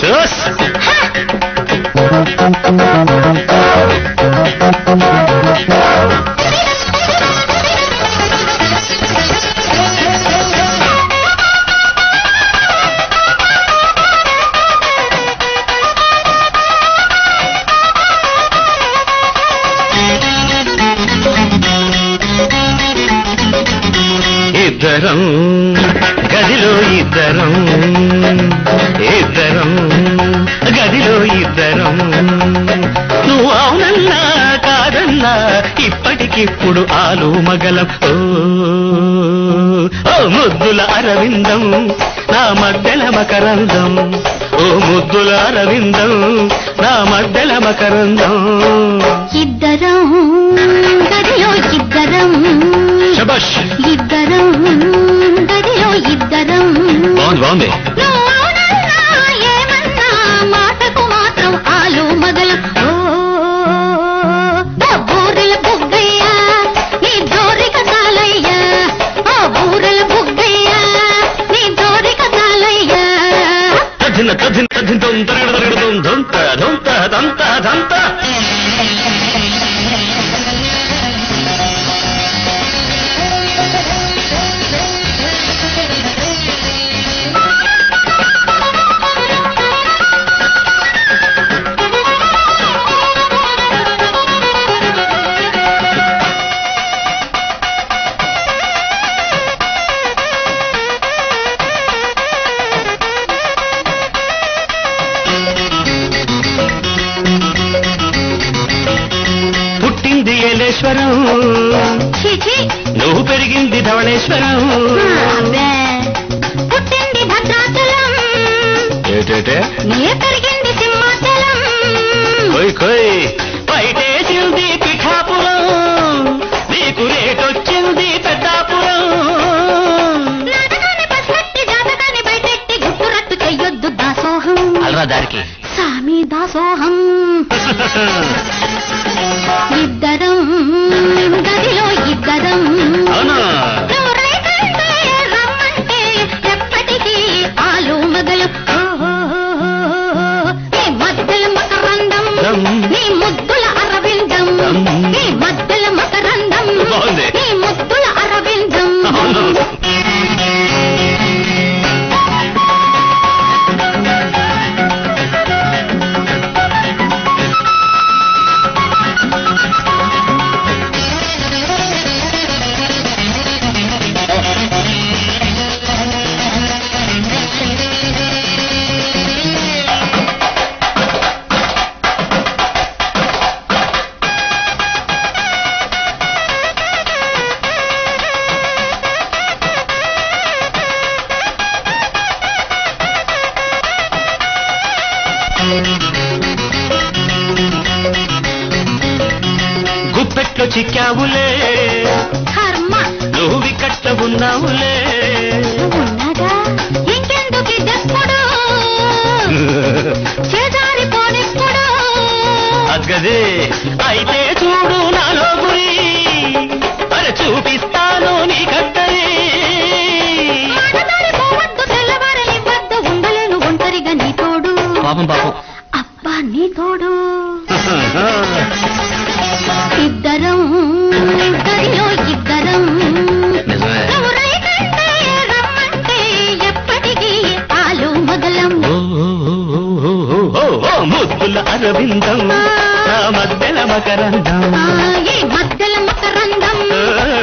ఇద్దరం గదిలో ఇద్దరం ఇద్దరం గదిలో ఇద్దరం నువ్వు అవునన్నా కాదన్నా ఇప్పటికిప్పుడు ఆలు మగలం ఓ ముద్దుల అరవిందం నా మధ్యల మకరందం ఓ ముద్దుల అరవిందం నా మధ్యల మకరందం ఇద్దరం గదిలో ఇద్దరం శభాష్ ఇద్దరం గదిలో ఇద్దరం బాగుంది ఏమన్నా మాటకు మాత్రం ఆలు మగలం బూరెల బుగ్గయ్య నీ దోరిక చాలయ్య ఓ బూరెల బుగ్గయ్య నీ దోరిక చాలయ్య తధిన తధిన తధిన తరగడం దంత దంత దంత దంత ఏలేశ్వరం నువ్వు పెరిగింది ధవళేశ్వరం పుట్టింది భద్రాచలం నే పెరిగింది సింహాచలం కొయ్ కొయ్ బయటేసింది పిఠాపురం నీకు రేటొచ్చింది పెద్దాపురం నాటకాన్ని పసిగట్టి జాతకాన్ని బయటెట్టి గుట్టురట్టు చెయ్యొద్దు దాసోహం అల్రా దారికి సామి దాసోహం ఇద్దరం గదిలో ఇద్దరం రమ్మంటే ఎప్పటికీ ఆలు మగలం నీ మధ్యల మకరందం నీ ముద్దుల అరవిందం నీ మధ్యల మకరందం నీ ముద్దుల అరవిందం గుప్పెట్లో చిక్కావులే కర్మ నువ్వు వికట్ట ఉన్నావులే ఉన్నదా ఇంకెందుకు దప్పుడు చేజారిపోనిప్పుడు అద్గదే అయితే చూడు నాలో గురి అరే చూపిస్తాను నీ కట్టరి మాటదారిపోవద్దు తెల్లవారనివ్వద్దు ఉండలేను ఒంటరిగా నీ తోడు పాపం పాపం అబ్బా నీ తోడు ఇద్దరం గదిలో ఇద్దరం రమ్మంటే ఎప్పటికీ ఆలు మగలం ముద్దుల అరవిందం నా మధ్యల మకరందం ఈ మధ్యల మకరందం